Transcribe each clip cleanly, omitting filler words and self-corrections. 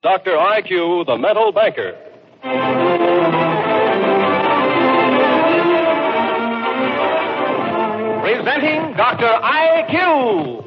Dr. IQ, the mental banker. Presenting Dr. IQ.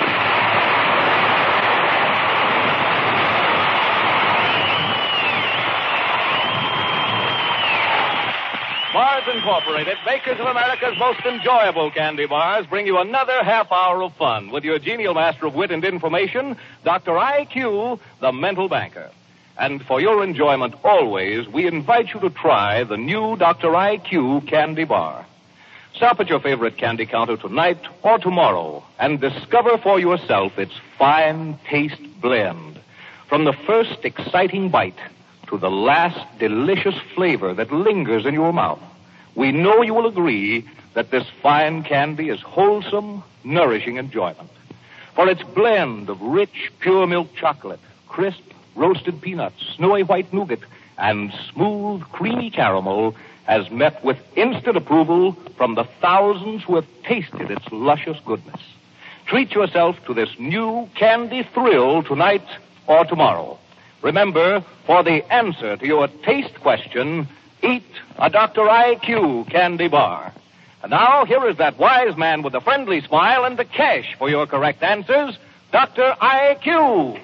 Mars Incorporated, makers of America's most enjoyable candy bars, bring you another half hour of fun with your genial master of wit and information, Dr. IQ, the mental banker. And for your enjoyment always, we invite you to try the new Dr. IQ candy bar. Stop at your favorite candy counter tonight or tomorrow and discover for yourself its fine taste blend. From the first exciting bite to the last delicious flavor that lingers in your mouth, we know you will agree that this fine candy is wholesome, nourishing enjoyment. For its blend of rich, pure milk chocolate, crisp, roasted peanuts, snowy white nougat, and smooth, creamy caramel has met with instant approval from the thousands who have tasted its luscious goodness. Treat yourself to this new candy thrill tonight or tomorrow. Remember, for the answer to your taste question, eat a Dr. IQ candy bar. And now, here is that wise man with a friendly smile and the cash for your correct answers, Dr. IQ.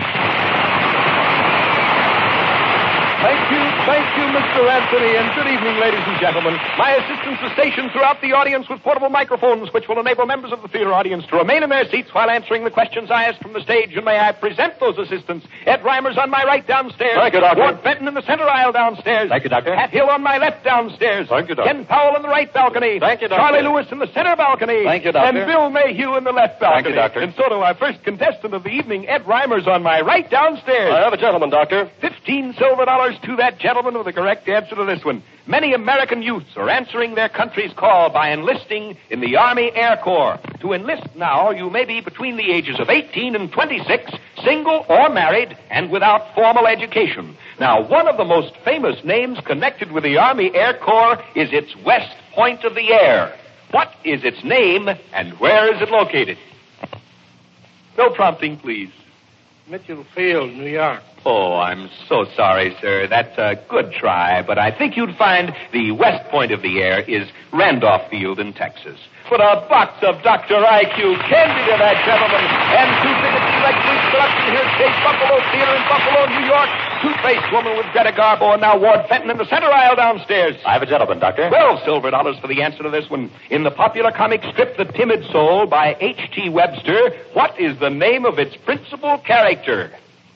Thank you, Mr. Anthony, and good evening, ladies and gentlemen. My assistants are stationed throughout the audience with portable microphones, which will enable members of the theater audience to remain in their seats while answering the questions I ask from the stage. And may I present those assistants? Ed Reimer's on my right downstairs. Thank you, Doctor. Ward Benton in the center aisle downstairs. Thank you, Doctor. Pat Hill on my left downstairs. Thank you, Doctor. Ken Powell in the right balcony. Thank you, Doctor. Charlie Lewis in the center balcony. Thank you, Doctor. And Bill Mayhew in the left balcony. Thank you, Doctor. And so to our first contestant of the evening, Ed Reimer's on my right downstairs. I have a gentleman, Doctor. $15 silver to that gentleman with the correct answer to this one. Many American youths are answering their country's call by enlisting in the Army Air Corps. To enlist now, you may be between the ages of 18 and 26, single or married, and without formal education. Now, one of the most famous names connected with the Army Air Corps is its West Point of the Air. What is its name, and where is it located? No prompting, please. Mitchell Field, New York. Oh, I'm so sorry, sir. That's a good try, but I think you'd find the west point of the air is Randolph Field in Texas. Put a box of Dr. IQ candy to that gentleman, and 2 tickets to next week's production here at Chase Buffalo Theater in Buffalo, New York. Two-Faced Woman with Greta Garbo, and now Ward Fenton in the center aisle downstairs. I have a gentleman, Doctor. $12 silver for the answer to this one. In the popular comic strip The Timid Soul by H.T. Webster, what is the name of its principal character?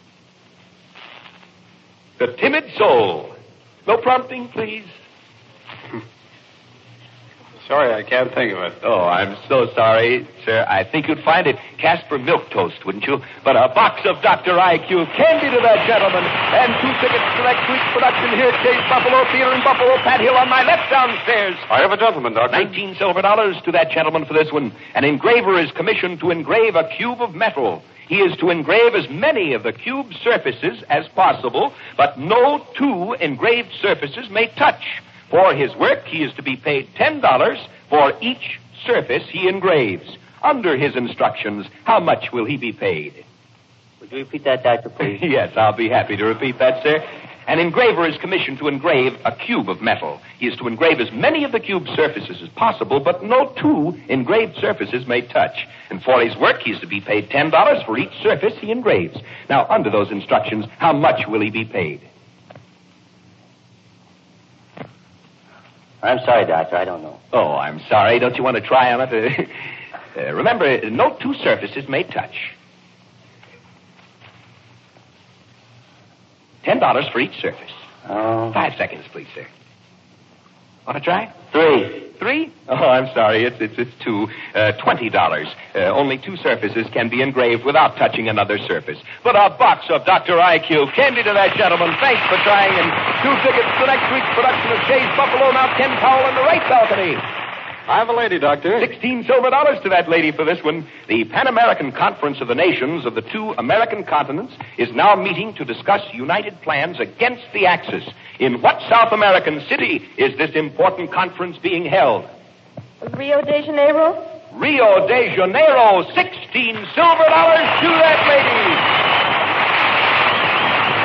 The Timid Soul. No prompting, please. Sorry, I can't think of it. Oh, I'm so sorry, sir. I think you'd find it Casper Milk Toast, wouldn't you? But a box of Dr. IQ candy to that gentleman, and 2 tickets to next week's production here at Chase Buffalo Theater in Buffalo. Pat Hill on my left downstairs. I have a gentleman, Doctor. $19 silver to that gentleman for this one. An engraver is commissioned to engrave a cube of metal. He is to engrave as many of the cube's surfaces as possible, but no 2 engraved surfaces may touch. For his work, he is to be paid $10 for each surface he engraves. Under his instructions, how much will he be paid? Would you repeat that, Doctor, please? Yes, I'll be happy to repeat that, sir. An engraver is commissioned to engrave a cube of metal. He is to engrave as many of the cube's surfaces as possible, but no 2 engraved surfaces may touch. And for his work, he is to be paid $10 for each surface he engraves. Now, under those instructions, how much will he be paid? I'm sorry, Doctor. I don't know. Oh, I'm sorry. Don't you want to try on it? Remember, no 2 surfaces may touch. $10 for each surface. Oh. 5 seconds, please, sir. Want to try? 3. 3? Oh, I'm sorry. It's 2. $20. Only 2 surfaces can be engraved without touching another surface. But a box of Dr. IQ candy to that gentleman. Thanks for trying. And 2 tickets to next week's production of Chase Buffalo. Now Ken Powell in the right balcony. I have a lady, Doctor. $16 silver to that lady for this one. The Pan American Conference of the Nations of the 2 American continents is now meeting to discuss united plans against the Axis. In what South American city is this important conference being held? Rio de Janeiro? Rio de Janeiro. $16 silver to that lady.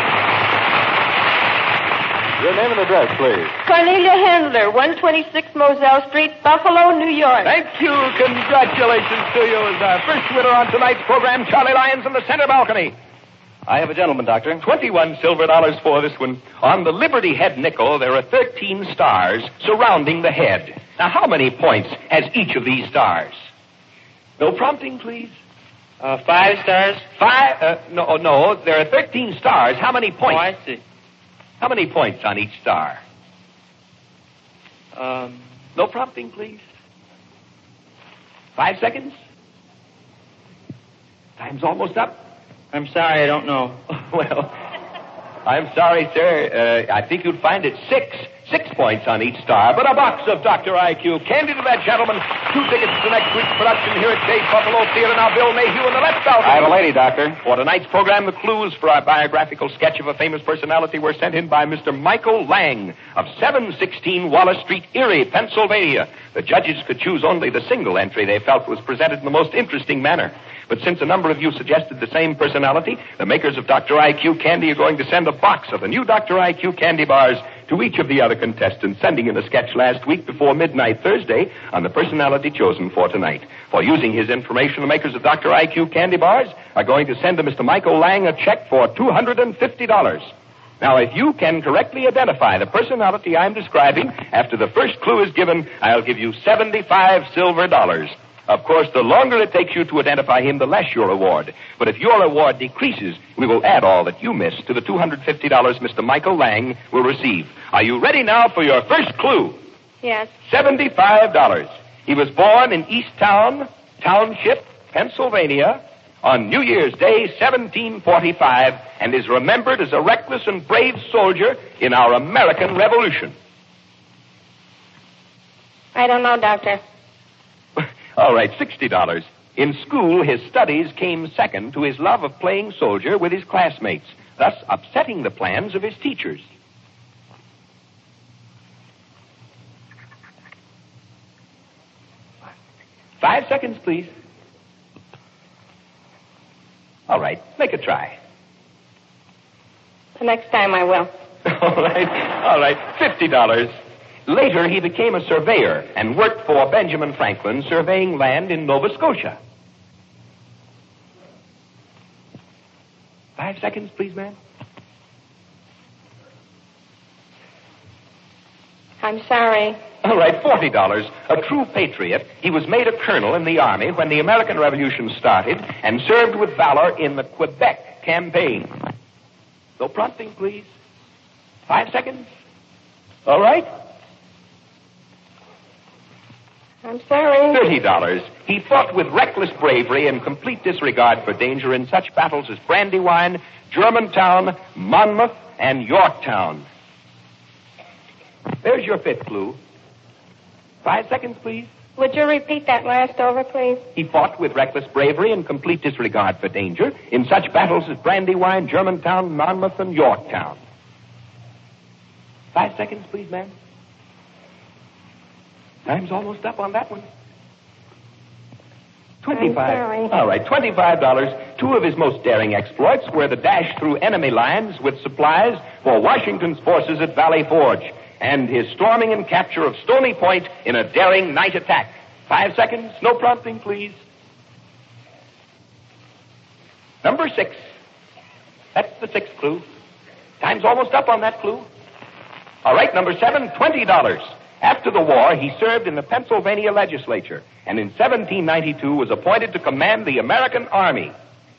name and address, please. Cornelia Handler, 126 Moselle Street, Buffalo, New York. Thank you. Congratulations to you as our first winner on tonight's program, Charlie Lyons in the center balcony. I have a gentleman, Doctor. 21 silver dollars for this one. On the Liberty Head nickel, there are 13 stars surrounding the head. Now, how many points has each of these stars? No prompting, please. 5 stars. No, there are 13 stars. How many points? Oh, I see. How many points on each star? No prompting, please. 5 seconds. Time's almost up. I'm sorry, I don't know. Well, I'm sorry, sir. I think you'd find it 6 points on each star. But a box of Dr. IQ. Candy to that gentleman. 2 tickets to next week's production here at Chase Buffalo Theater. Now, Bill Mayhew in the left balcony. I have a lady, Doctor. For tonight's program, the clues for our biographical sketch of a famous personality were sent in by Mr. Michael Lang of 716 Wallace Street, Erie, Pennsylvania. The judges could choose only the single entry they felt was presented in the most interesting manner. But since a number of you suggested the same personality, the makers of Dr. IQ Candy are going to send a box of the new Dr. IQ candy bars to each of the other contestants, sending in a sketch last week before midnight Thursday on the personality chosen for tonight. For using his information, the makers of Dr. IQ candy bars are going to send to Mr. Michael Lang a check for $250. Now, if you can correctly identify the personality I'm describing after the first clue is given, I'll give you 75 silver dollars. Of course, the longer it takes you to identify him, the less your reward. But if your reward decreases, we will add all that you missed to the $250 Mr. Michael Lang will receive. Are you ready now for your first clue? Yes. $75. He was born in Easttown Township, Pennsylvania, on New Year's Day, 1745, and is remembered as a reckless and brave soldier in our American Revolution. I don't know, Doctor. All right, $60. In school, his studies came second to his love of playing soldier with his classmates, thus upsetting the plans of his teachers. Five seconds, please. All right, make a try. The next time I will. All right, $50. Later, he became a surveyor and worked for Benjamin Franklin, surveying land in Nova Scotia. 5 seconds, please, ma'am. I'm sorry. All right, $40. A true patriot, he was made a colonel in the army when the American Revolution started and served with valor in the Quebec campaign. No prompting, please. 5 seconds. All right. I'm sorry. $30. He fought with reckless bravery and complete disregard for danger in such battles as Brandywine, Germantown, Monmouth, and Yorktown. There's your fifth clue. 5 seconds, please. Would you repeat that last over, please? He fought with reckless bravery and complete disregard for danger in such battles as Brandywine, Germantown, Monmouth, and Yorktown. 5 seconds, please, ma'am. Time's almost up on that one. $25. I'm sorry. All right, $25. Two of his most daring exploits were the dash through enemy lines with supplies for Washington's forces at Valley Forge and his storming and capture of Stony Point in a daring night attack. 5 seconds. No prompting, please. Number 6. That's the sixth clue. Time's almost up on that clue. All right, number 7, $20. After the war, he served in the Pennsylvania legislature and in 1792 was appointed to command the American Army.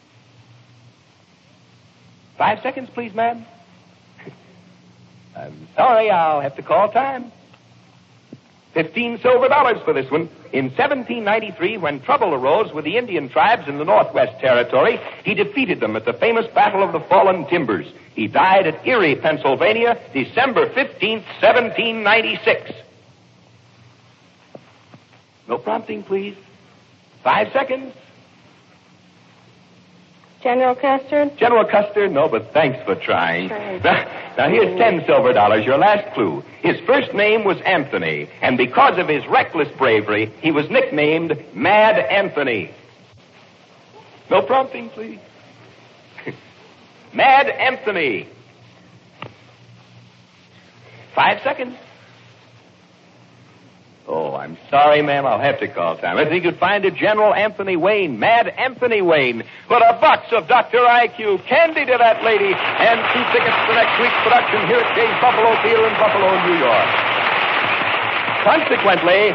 5 seconds, please, ma'am. I'm sorry, I'll have to call time. 15 silver dollars for this one. In 1793, when trouble arose with the Indian tribes in the Northwest Territory, he defeated them at the famous Battle of the Fallen Timbers. He died at Erie, Pennsylvania, December 15th, 1796. No prompting, please. 5 seconds. General Custard? General Custer? No, but thanks for trying. Sure. Now, here's 10 silver dollars, your last clue. His first name was Anthony, and because of his reckless bravery, he was nicknamed Mad Anthony. No prompting, please. Mad Anthony. 5 seconds. Oh, I'm sorry, ma'am. I'll have to call time. I think you'd find it General Anthony Wayne, Mad Anthony Wayne. Put a box of Dr. IQ candy to that lady and 2 tickets for next week's production here at Jay's Buffalo Theater in Buffalo, New York. Consequently,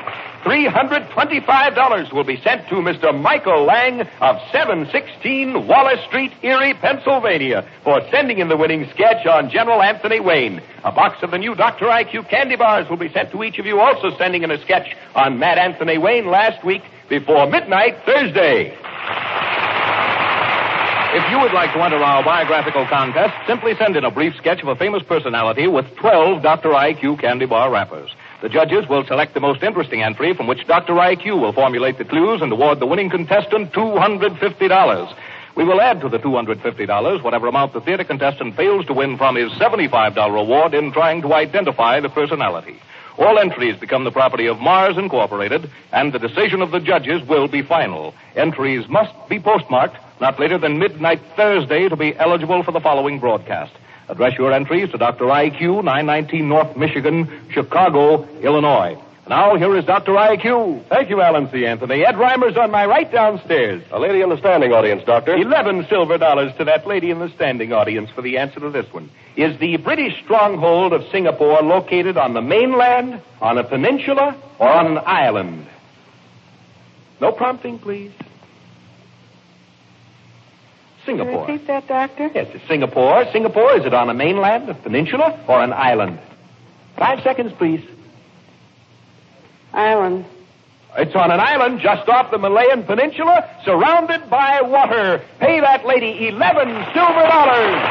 $325 will be sent to Mr. Michael Lang of 716 Wallace Street, Erie, Pennsylvania, for sending in the winning sketch on General Anthony Wayne. A box of the new Dr. IQ candy bars will be sent to each of you also sending in a sketch on Mad Anthony Wayne last week before midnight Thursday. If you would like to enter our biographical contest, simply send in a brief sketch of a famous personality with 12 Dr. IQ candy bar wrappers. The judges will select the most interesting entry from which Dr. IQ will formulate the clues and award the winning contestant $250. We will add to the $250 whatever amount the theater contestant fails to win from his $75 award in trying to identify the personality. All entries become the property of Mars Incorporated, and the decision of the judges will be final. Entries must be postmarked not later than midnight Thursday to be eligible for the following broadcast. Address your entries to Dr. IQ, 919 North Michigan, Chicago, Illinois. Now, here is Dr. IQ. Thank you, Alan C. Anthony. Ed Reimer's on my right downstairs. A lady in the standing audience, Doctor. 11 silver dollars to that lady in the standing audience for the answer to this one. Is the British stronghold of Singapore located on the mainland, on a peninsula, or on an island? No prompting, please. Singapore. Repeat that, Doctor? Yes, it's Singapore. Singapore, is it on a mainland, a peninsula, or an island? 5 seconds, please. Island. It's on an island just off the Malayan Peninsula, surrounded by water. Pay that lady 11 silver dollars.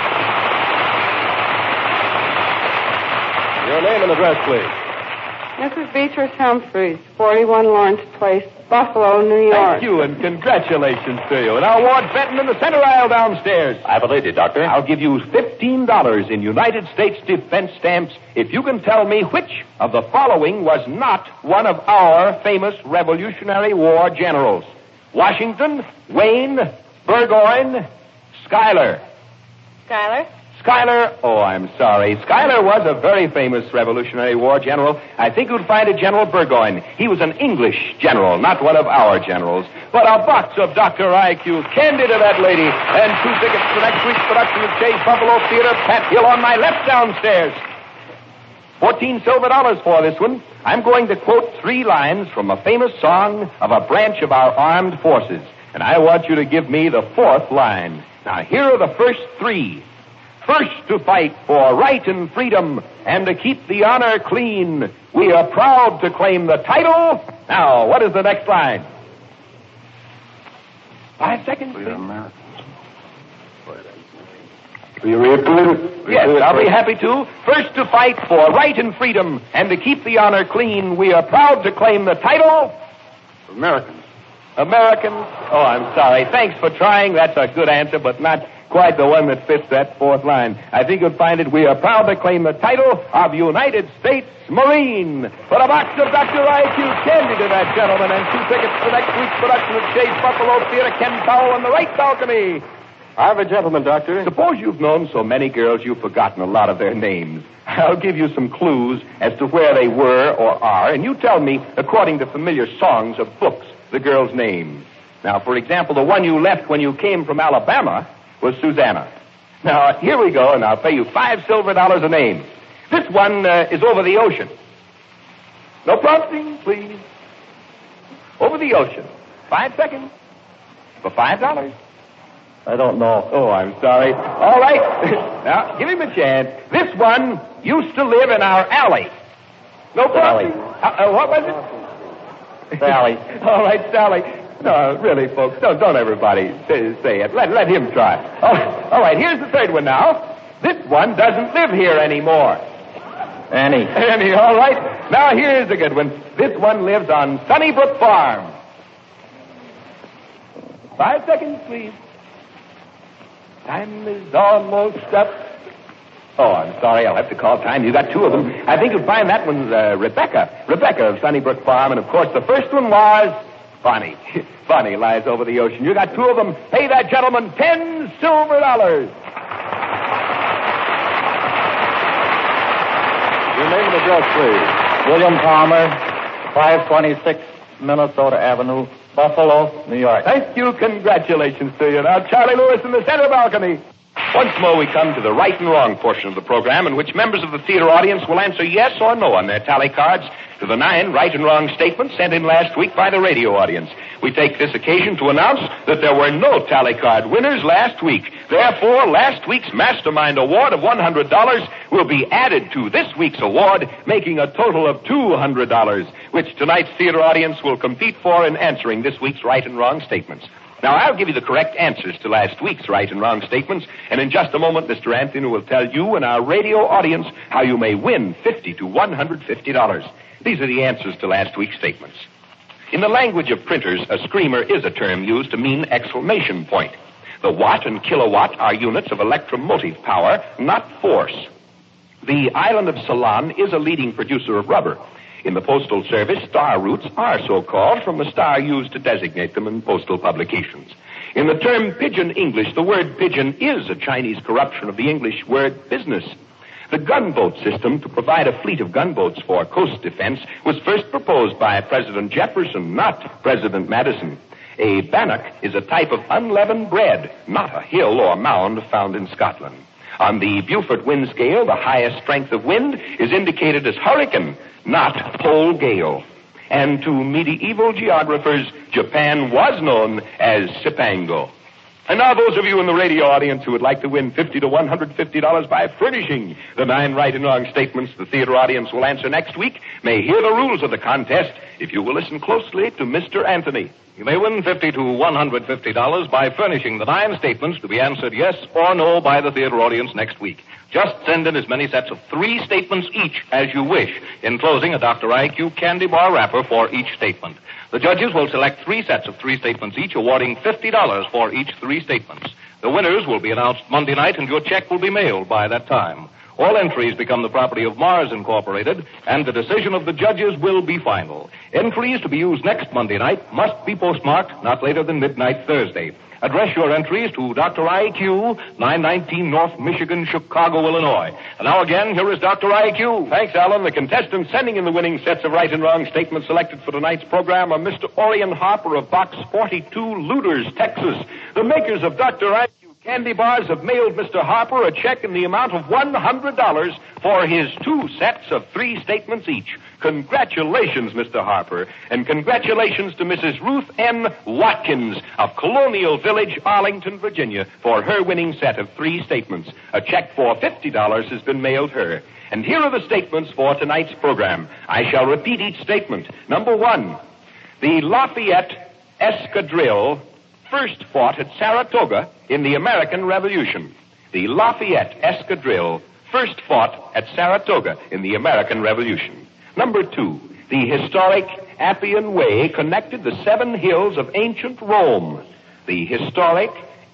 Your name and address, please. Mrs. Beatrice Humphreys, 41 Lawrence Place, Buffalo, New York. Thank you, and congratulations to you. And now, Ward Benton in the center aisle downstairs. I have a lady, Doctor. I'll give you $15 in United States defense stamps if you can tell me which of the following was not one of our famous Revolutionary War generals. Washington, Wayne, Burgoyne, Schuyler. Schuyler? Schuyler, oh, I'm sorry. Schuyler was a very famous Revolutionary War general. I think you'd find it General Burgoyne. He was an English general, not one of our generals. But a box of Dr. IQ candy to that lady, and 2 tickets for next week's production of Jay's Buffalo Theater, Pat Hill on my left downstairs. 14 silver dollars for this one. I'm going to quote 3 lines from a famous song of a branch of our armed forces. And I want you to give me the 4th line. Now, here are the first 3. First to fight for right and freedom and to keep the honor clean. We are proud to claim the title. Now, what is the next line? 5 seconds, please. Will you repeat it? Yes, I'll be happy to. First to fight for right and freedom and to keep the honor clean. We are proud to claim the title. Americans. Americans. Oh, I'm sorry. Thanks for trying. That's a good answer, but not quite the one that fits that 4th line. I think you'll find it. We are proud to claim the title of United States Marine. Put a box of Dr. IQ candy to that gentleman and 2 tickets for next week's production of Jay's Buffalo Theater. Ken Powell on the right balcony. I have a gentleman, Doctor. Suppose you've known so many girls you've forgotten a lot of their names. I'll give you some clues as to where they were or are, and you tell me, according to familiar songs of books, the girl's name. Now, for example, the one you left when you came from Alabama was Susanna. Now, here we go, and I'll pay you 5 silver dollars a name. This one is over the ocean. No prompting, please. Over the ocean. 5 seconds. For $5. I don't know. Oh, I'm sorry. All right. Now, give him a chance. This one used to live in our alley. No prompting. What was it? Sally. All right, Sally. No, really, folks, don't everybody say it. Let him try. All right, here's the 3rd one now. This one doesn't live here anymore. Annie. Annie, all right. Now, here's a good one. This one lives on Sunnybrook Farm. 5 seconds, please. Time is almost up. Oh, I'm sorry. I'll have to call time. You got 2 of them. I think you'll find that one's Rebecca. Rebecca of Sunnybrook Farm. And, of course, the first one was Bonnie. Bonnie lies over the ocean. You got 2 of them. Pay that gentleman 10 silver dollars. address, please. William Palmer, 526 Minnesota Avenue, Buffalo, New York. Thank you. Congratulations to you. Now, Charlie Lewis in the center balcony. Once more, we come to the right and wrong portion of the program in which members of the theater audience will answer yes or no on their tally cards to the 9 right and wrong statements sent in last week by the radio audience. We take this occasion to announce that there were no tally card winners last week. Therefore, last week's Mastermind Award of $100 will be added to this week's award, making a total of $200, which tonight's theater audience will compete for in answering this week's right and wrong statements. Now, I'll give you the correct answers to last week's right and wrong statements, and in just a moment, Mr. Anthony will tell you and our radio audience how you may win $50 to $150. These are the answers to last week's statements. In the language of printers, a screamer is a term used to mean exclamation point. The watt and kilowatt are units of electromotive power, not force. The island of Ceylon is a leading producer of rubber. In the Postal Service, star routes are so called from the star used to designate them in postal publications. In the term pigeon English, the word pigeon is a Chinese corruption of the English word business. The gunboat system to provide a fleet of gunboats for coast defense was first proposed by President Jefferson, not President Madison. A bannock is a type of unleavened bread, not a hill or mound found in Scotland. On the Beaufort wind scale, the highest strength of wind is indicated as hurricane, not pole gale. And to medieval geographers, Japan was known as Cipango. And now those of you in the radio audience who would like to win $50 to $150 by furnishing the 9 right and wrong statements the theater audience will answer next week may hear the rules of the contest if you will listen closely to Mr. Anthony. You may win $50 to $150 by furnishing the 9 statements to be answered yes or no by the theater audience next week. Just send in as many sets of 3 statements each as you wish, enclosing a Dr. IQ candy bar wrapper for each statement. The judges will select 3 sets of 3 statements each, awarding $50 for each 3 statements. The winners will be announced Monday night, and your check will be mailed by that time. All entries become the property of Mars Incorporated, and the decision of the judges will be final. Entries to be used next Monday night must be postmarked not later than midnight Thursday. Address your entries to Dr. IQ, 919 North Michigan, Chicago, Illinois. And now again, here is Dr. IQ. Thanks, Alan. The contestants sending in the winning sets of right and wrong statements selected for tonight's program are Mr. Orion Harper of Box 42, Luders, Texas. The makers of Dr. IQ candy bars have mailed Mr. Harper a check in the amount of $100 for his 2 sets of 3 statements each. Congratulations, Mr. Harper, and congratulations to Mrs. Ruth N. Watkins of Colonial Village, Arlington, Virginia, for her winning set of 3 statements. A check for $50 has been mailed her. And here are the statements for tonight's program. I shall repeat each statement. Number 1, the Lafayette Escadrille first fought at Saratoga in the American Revolution. The Lafayette Escadrille first fought at Saratoga in the American Revolution. Number 2, the historic Appian Way connected the 7 hills of ancient Rome. The historic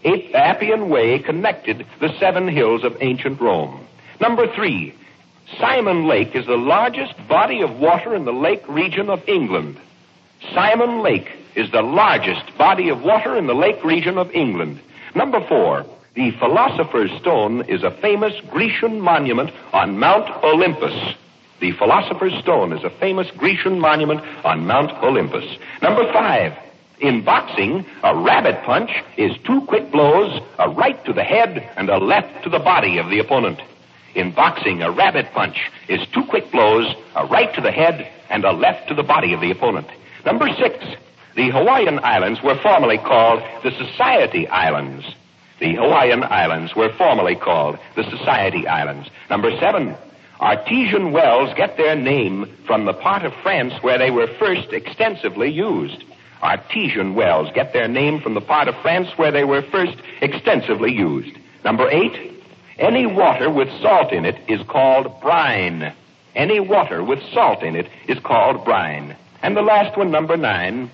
Appian Way connected the 7 hills of ancient Rome. Number 3, Simon Lake is the largest body of water in the lake region of England. Simon Lake is the largest body of water in the lake region of England. Number 4, the Philosopher's Stone is a famous Grecian monument on Mount Olympus. The Philosopher's Stone is a famous Grecian monument on Mount Olympus. Number 5, in boxing, a rabbit punch is 2 quick blows, a right to the head and a left to the body of the opponent. In boxing, a rabbit punch is 2 quick blows, a right to the head and a left to the body of the opponent. Number 6, the Hawaiian Islands were formerly called the Society Islands. The Hawaiian Islands were formerly called the Society Islands. Number 7, artesian wells get their name from the part of France where they were first extensively used. Artesian wells get their name from the part of France where they were first extensively used. Number 8, any water with salt in it is called brine. Any water with salt in it is called brine. And the last one, number 9,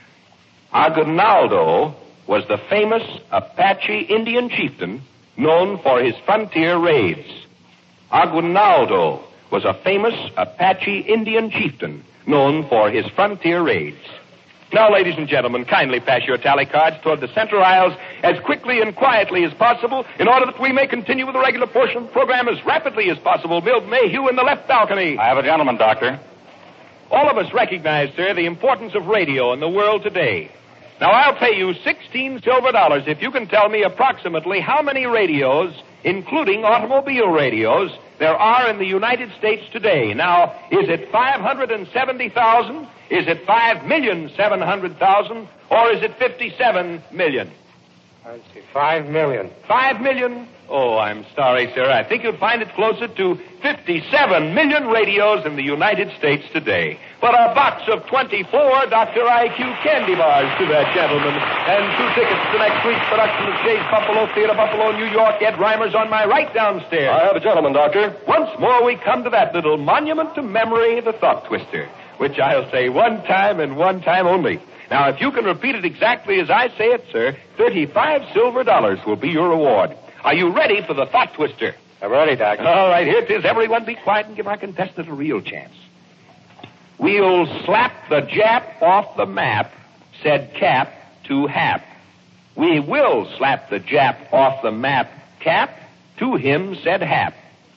Aguinaldo was the famous Apache Indian chieftain known for his frontier raids. Aguinaldo was a famous Apache Indian chieftain known for his frontier raids. Now, ladies and gentlemen, kindly pass your tally cards toward the center aisles as quickly and quietly as possible in order that we may continue with the regular portion of the program as rapidly as possible. Bill Mayhew in the left balcony. I have a gentleman, Doctor. All of us recognize, sir, the importance of radio in the world today. Now, I'll pay you $16 silver if you can tell me approximately how many radios, including automobile radios, there are in the United States today. Now, is it 570,000? Is it 5,700,000? Or is it 57 million? I'd say 5 million. 5 million? Oh, I'm sorry, sir. I think you'll find it closer to 57 million radios in the United States today. But a box of 24 Dr. IQ candy bars to that gentleman. And 2 tickets to next week's production of Jay's Buffalo Theater, Buffalo, New York. Ed Reimer's on my right downstairs. I have a gentleman, Doctor. Once more, we come to that little monument to memory, the Thought Twister, which I'll say one time and one time only. Now, if you can repeat it exactly as I say it, sir, $35 silver will be your reward. Are you ready for the Thought Twister? I'm ready, Doctor. All right, here it is. Everyone be quiet and give our contestant a real chance. We'll slap the Jap off the map, said Cap to Hap. We will slap the Jap off the map, Cap. To him, said Hap.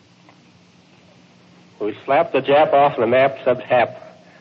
We slapped the Jap off the map, said Hap.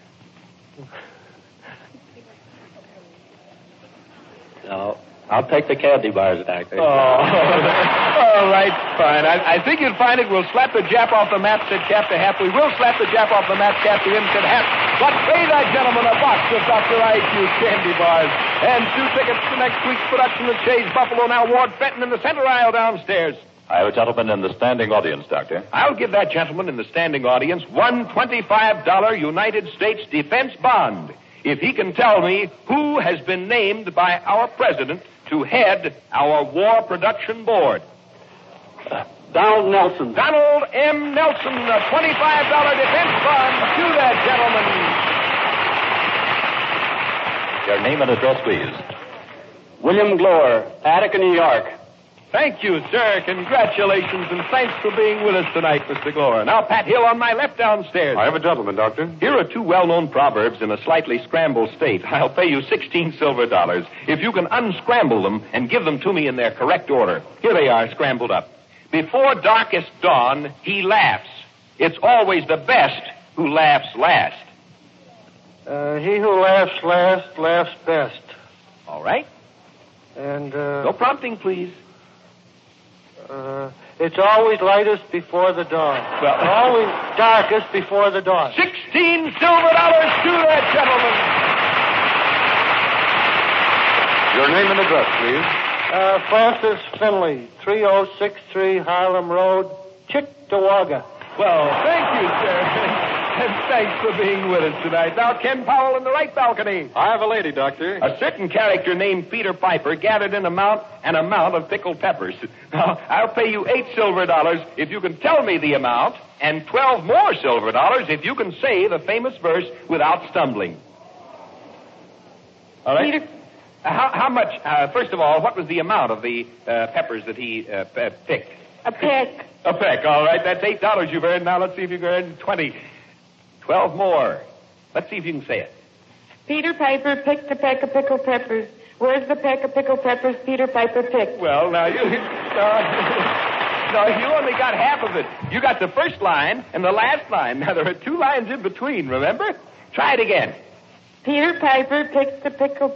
No, I'll take the candy bars, Doctor. Oh, all right, fine. I think you'll find it. We'll slap the Jap off the map, said Cap to Hap. We will slap the Jap off the map, Cap to him, said Hap. But pay that gentleman a box of Dr. IQ candy bars and 2 tickets to next week's production of Jay's Buffalo. Now, Ward Fenton in the center aisle downstairs. I have a gentleman in the standing audience, Doctor. I'll give that gentleman in the standing audience one $25 United States defense bond if he can tell me who has been named by our president to head our war production board. Donald Nelson. Donald M. Nelson, a $25 defense bond to that gentleman. Your name and address, please. William Glore, Attica, New York. Thank you, sir. Congratulations, and thanks for being with us tonight, Mr. Glore. Now, Pat Hill on my left downstairs. I have a gentleman, Doctor. Here are 2 well-known proverbs in a slightly scrambled state. I'll pay you $16 silver if you can unscramble them and give them to me in their correct order. Here they are, scrambled up. Before darkest dawn, he laughs. It's always the best who laughs last. He who laughs last laughs best. All right. And, No prompting, please. it's always lightest before the dawn. Well, always darkest before the dawn. $16 silver to that gentleman. Your name and address, please. Francis Finley, 3063 Harlem Road, Cheektowaga. Well, thank you, sir. And thanks for being with us tonight. Now, Ken Powell in the right balcony. I have a lady, Doctor. A certain character named Peter Piper gathered an amount of pickled peppers. Now, I'll pay you $8 silver if you can tell me the amount, and 12 more silver if you can say the famous verse without stumbling. All right? Peter. How much, first of all, what was the amount of the peppers that he picked? A peck. A peck, all right. That's $8 you've earned. Now, let's see if you can earn 20. 12 more. Let's see if you can say it. Peter Piper picked a peck of pickled peppers. Where's the peck of pickled peppers Peter Piper picked? Well, now, you only got half of it. You got the first line and the last line. Now, there are 2 lines in between, remember? Try it again. Peter Piper picked a pickled...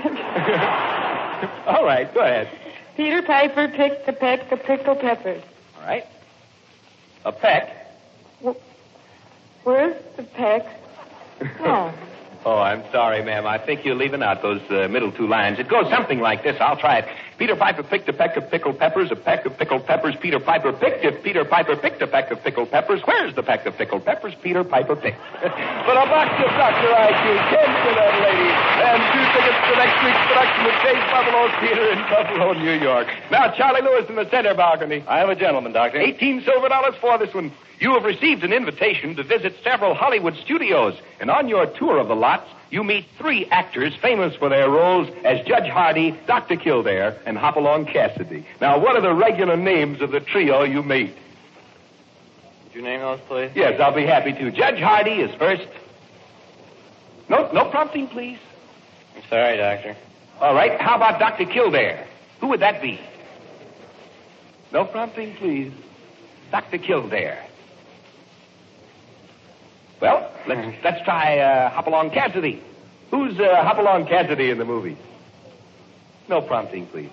All right, go ahead. Peter Piper picked a peck of pickled peppers. All right. A peck. Where's the peck? Oh. Oh, I'm sorry, ma'am. I think you're leaving out those middle 2 lines. It goes something like this. I'll try it. Peter Piper picked a peck of pickled peppers. A peck of pickled peppers Peter Piper picked. If Peter Piper picked a peck of pickled peppers, where's the peck of pickled peppers Peter Piper picked? But a box of Dr. IQ, 10 to that lady, and 2 tickets to next week's production of Jay's Buffalo Theater in Buffalo, New York. Now, Charlie Lewis in the center balcony. I have a gentleman, Doctor. $18 silver for this one. You have received an invitation to visit several Hollywood studios, and on your tour of the lots, you meet 3 actors famous for their roles as Judge Hardy, Dr. Kildare, and Hopalong Cassidy. Now, what are the regular names of the trio you meet? Would you name those, please? Yes, I'll be happy to. Judge Hardy is first. No prompting, please. I'm sorry, Doctor. All right. How about Dr. Kildare? Who would that be? No prompting, please. Dr. Kildare. Well, let's try Hopalong Cassidy. Who's Hopalong Cassidy in the movie? No prompting, please.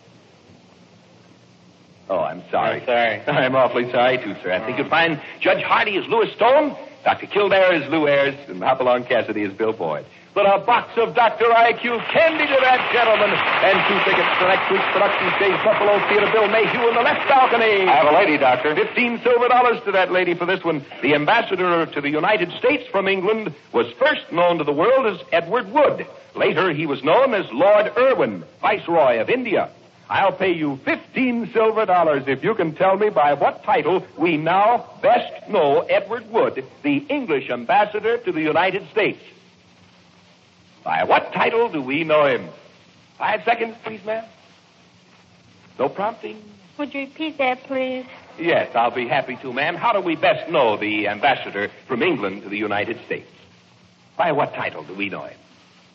Oh, I'm sorry. I'm sorry. I'm awfully sorry, too, sir. I think you'll find Judge Hardy is Louis Stone, Dr. Kildare is Lou Ayres, and Hopalong Cassidy is Bill Boyd. But a box of Dr. IQ candy to that gentleman, and 2 tickets for next week's production stage Buffalo Theater. Bill Mayhew in the left balcony. I have a lady, Doctor. $15 silver to that lady for this one. The ambassador to the United States from England was first known to the world as Edward Wood. Later, he was known as Lord Irwin, Viceroy of India. I'll pay you $15 silver if you can tell me by what title we now best know Edward Wood, the English ambassador to the United States. By what title do we know him? 5 seconds, please, ma'am. No prompting? Would you repeat that, please? Yes, I'll be happy to, ma'am. How do we best know the ambassador from England to the United States? By what title do we know him?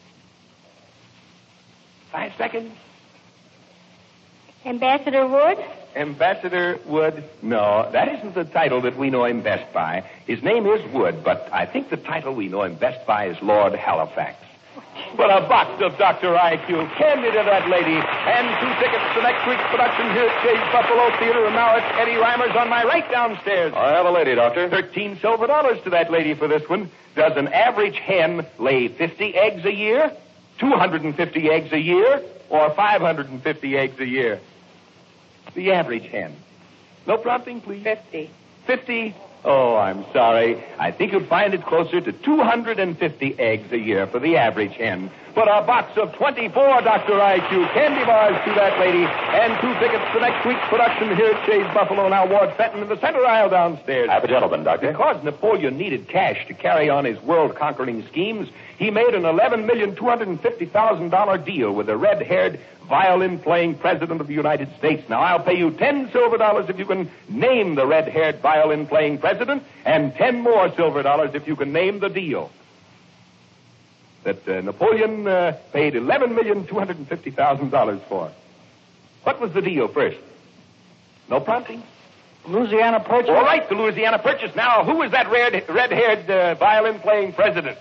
5 seconds. Ambassador Wood? Ambassador Wood? No, that isn't the title that we know him best by. His name is Wood, but I think the title we know him best by is Lord Halifax. But a box of Dr. IQ candy to that lady, and 2 tickets to next week's production here at Chase Buffalo Theater, and now it's Eddie Reimers on my right downstairs. I have a lady, Doctor. $13 silver to that lady for this one. Does an average hen lay 50 eggs a year, 250 eggs a year, or 550 eggs a year? The average hen. No prompting, please. 50. 50? Oh, I'm sorry. I think you'll find it closer to 250 eggs a year for the average hen. But a box of 24 Dr. IQ candy bars to that lady, and 2 tickets to next week's production here at Chase Buffalo. Now, Ward Fenton in the center aisle downstairs. I have a gentleman, Doctor. Because Napoleon needed cash to carry on his world-conquering schemes, he made an $11,250,000 deal with a red-haired, violin-playing president of the United States. Now, I'll pay you $10 silver if you can name the red-haired, violin-playing president, and 10 more silver if you can name the deal that Napoleon paid $11,250,000 for. What was the deal first? No prompting? Louisiana Purchase. All right, the Louisiana Purchase. Now, who was that red-haired, violin-playing president?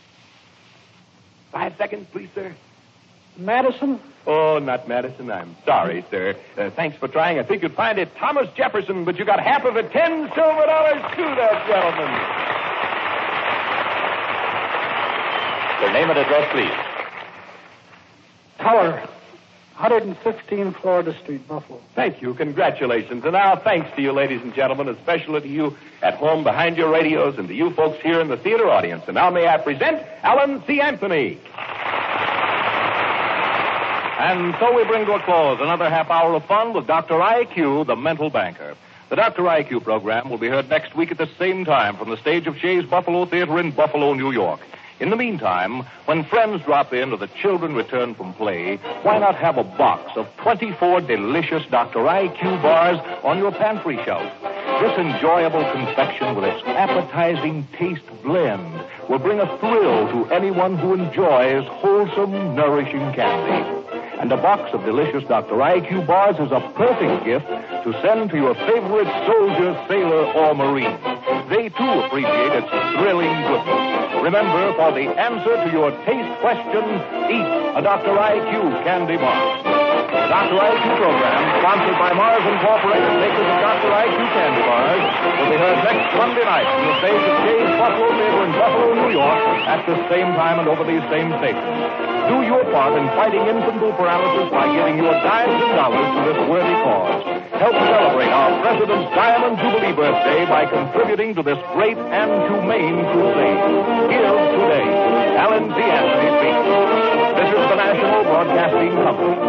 5 seconds, please, sir. Madison. Oh, not Madison. I'm sorry, sir. Thanks for trying. I think you'd find it Thomas Jefferson, but you got half of it. $10 silver to that gentleman. Their name and address, please. Tower, 115 Florida Street, Buffalo. Thank you. Congratulations. And now, thanks to you, ladies and gentlemen, especially to you at home behind your radios and to you folks here in the theater audience. And now may I present Alan C. Anthony. And so we bring to a close another half hour of fun with Dr. IQ, the mental banker. The Dr. IQ program will be heard next week at the same time from the stage of Chase Buffalo Theater in Buffalo, New York. In the meantime, when friends drop in or the children return from play, why not have a box of 24 delicious Dr. IQ bars on your pantry shelf? This enjoyable confection with its appetizing taste blend will bring a thrill to anyone who enjoys wholesome, nourishing candy. And a box of delicious Dr. IQ bars is a perfect gift to send to your favorite soldier, sailor, or Marine. They, too, appreciate its thrilling goodness. Remember, for the answer to your taste question, eat a Dr. IQ candy bar. The Dr. IQ program, sponsored by Mars Incorporated, makers of Dr. IQ candy bars, will be heard next Monday night from the stage of Chase Buffalo Theater in Buffalo, New York, at the same time and over these same stations. Do your part in fighting infantile paralysis by giving your dimes and dollars to this worthy cause. Help celebrate our President's Diamond Jubilee birthday by contributing to this great and humane crusade. Give today. Alan C. Anthony speaks. This is the National Broadcasting Company.